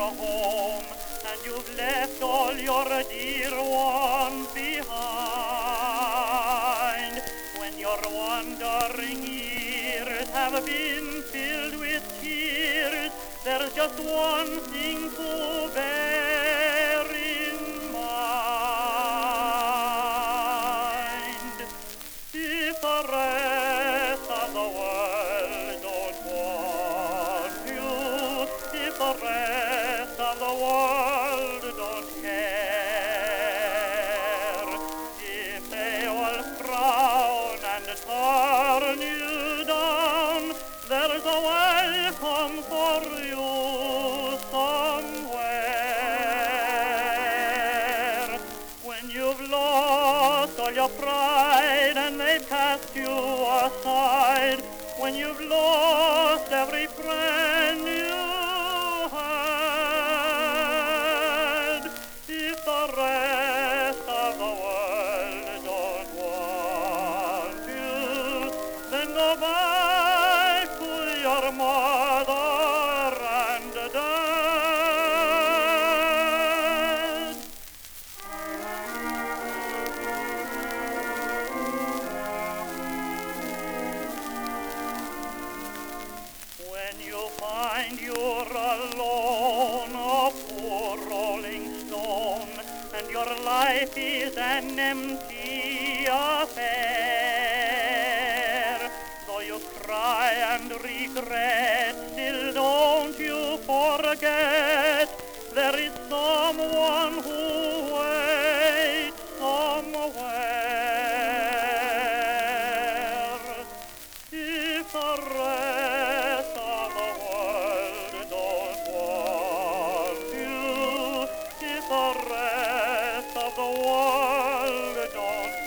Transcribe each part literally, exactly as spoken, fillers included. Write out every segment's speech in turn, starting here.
home, and you've left all your dear ones behind. When your wandering years have been filled with tears, there's just one thing to bear in mind. If the rest of the world don't want you, if the rest of the world don't care, if they all frown and turn you down, there's a welcome for you somewhere. When you've lost all your pride and they've cast you aside, when you've lost every friend you had, if the rest of the world don't want you, then go back to your mother and dad. When you find you're alone, a poor rolling stone, and your life is an empty affair, though you cry and regret, still don't you forget there is someone who waits somewhere. If the rest of the world don't want you, if the rest of the world don't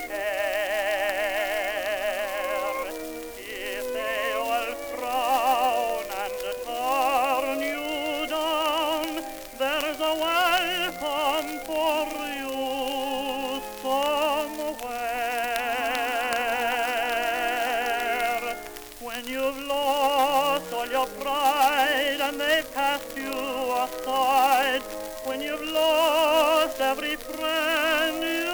care, if they all frown and turn you down, there's a welcome for you somewhere. When you've lost all your pride and they've cast you aside, when you've lost every friend you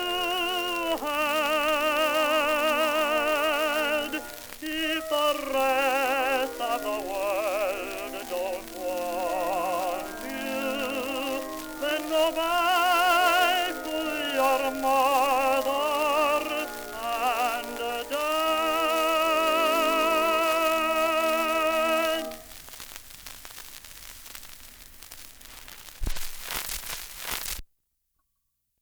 had, if the rest of the world don't want you, then go back to your mother.